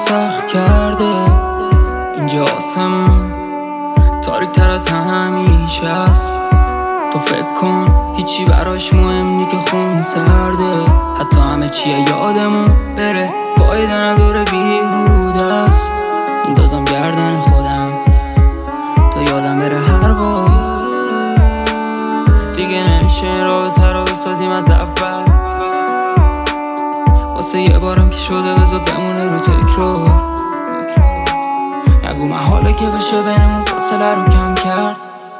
سخت کرده. اینجا آسمون تاریک تر از همیشه است. تو فکر کن هیچی براش مهم نی که خون سرده. حتی همه چیه یادمون بره فایده نداره، بیهوده است. میندازم گردن خودم تا یادم بره هر بار. دیگه نمیشه این رابطه رو بسازیم از اول. واسه یه بارم که شده بذار بمونه رو تکرار. نگو محاله که بشه بینمون فاصله رو کم کرد.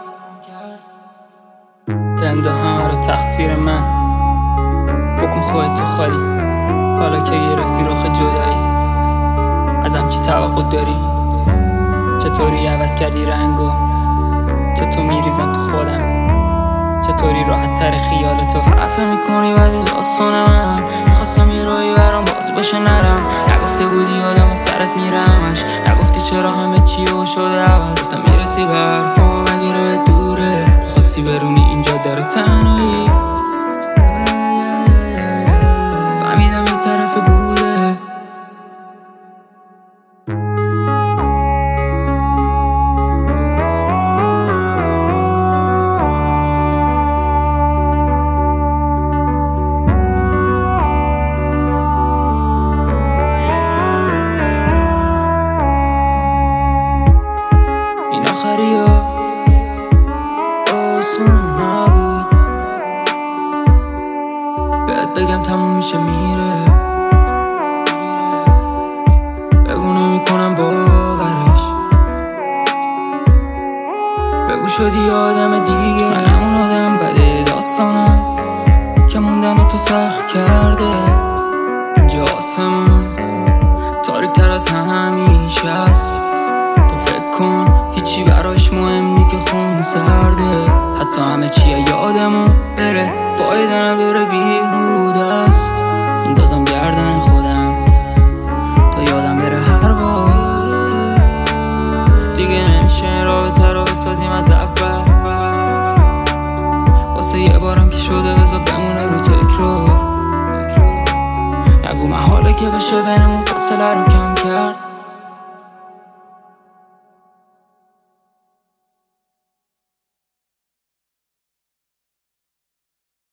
بنده همه رو تقصیر من، بکن خودتو خالی. حالا که گرفتی رخ جدایی، ازم چی توقع داری؟ چطوری عوض کردی رنگو؟ چطور میریزم تو خودم؟ چطوری راحت تر خیالتو فرفه میکنی بعد داستان من؟ میخواستم یه راهی برام باز باشه نرم. نگفته بودی آدم از سرت میرمش، نگفتی چرا همه چی رو شده عوض. گفتم میرسی به حرفام مگه رو دوره، خواستی برونی این جاده رو تنهایی. فهمیدم یه طرف بوده. این آخری ها آسون نبود، بهت بگم تموم میشه میره. بگو نمیکنم باورش، بگو شدی آدم دیگه. من همون آدم بده داستانم که موندن تو سخت کرده. اینجا آسمون تاریک تر از همیشه است. تو فکر کن هیچی براش مهم نی که خون سرده. حتی همه چیه یادمون بره فایده نداره، بیهوده است. میندازم گردن خودم تا یادم بره هر بار. دیگه نمیشه این رابطه رو بسازیم از اول. واسه یه بارم که شده بذار بمونه رو تکرار. نگو محاله که بشه بینمون فاصله رو کم کرد.